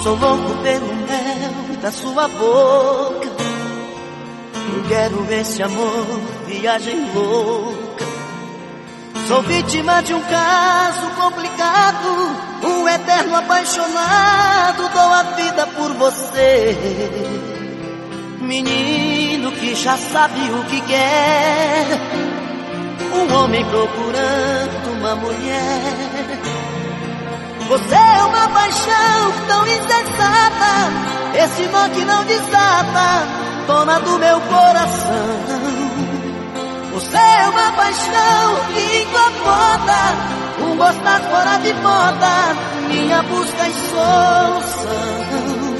Sou louco pelo mel da sua boca. Eu quero esse amor, viagem louca. Sou vítima de um caso complicado, um eterno apaixonado. Dou a vida por você, menino que já sabe o que quer. Um homem procurando uma mulher. Você é uma paixão tão insensata, esse nó que não desata, dona do meu coração. Você é uma paixão que incomoda, um gostar fora de moda, minha busca e solução.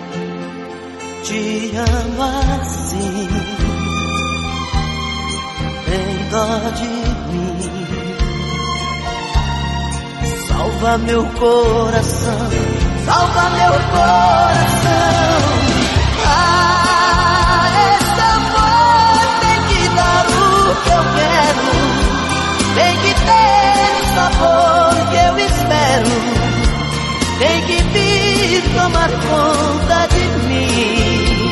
Te amo assim, tem dó de mim. Salva meu coração, salva meu coração. Ah, esse amor tem que dar o que eu quero, tem que ter o sabor que eu espero, tem que vir tomar conta de mim.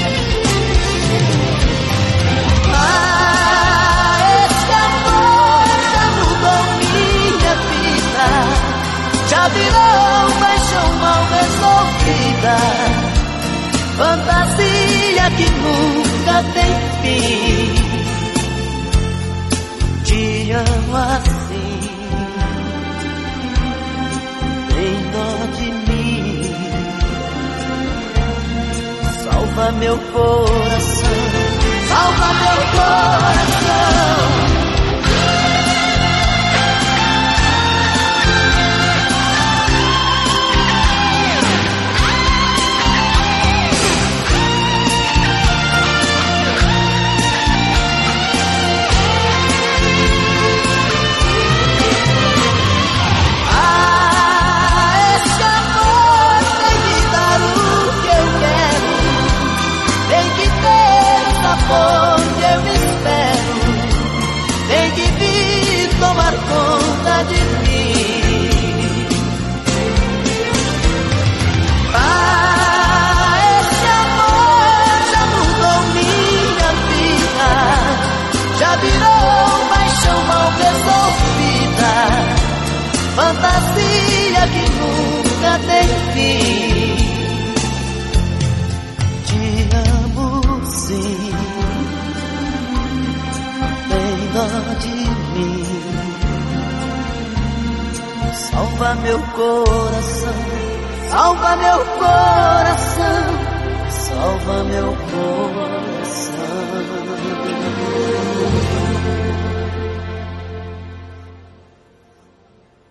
Ah, esse amor já mudou minha vida, já virou paixão mal resolvida, fantasia que nunca tem fim. Te amo assim, tem dó de mim. Salva meu coração, salva meu coração. Onde eu espero, tem que vir tomar conta de mim. Ah, esse amor já mudou minha vida, já virou paixão mal resolvida, fantasia que nunca tem fim. Te amo sim, dó de mim. Salva meu coração, salva meu coração, salva meu coração.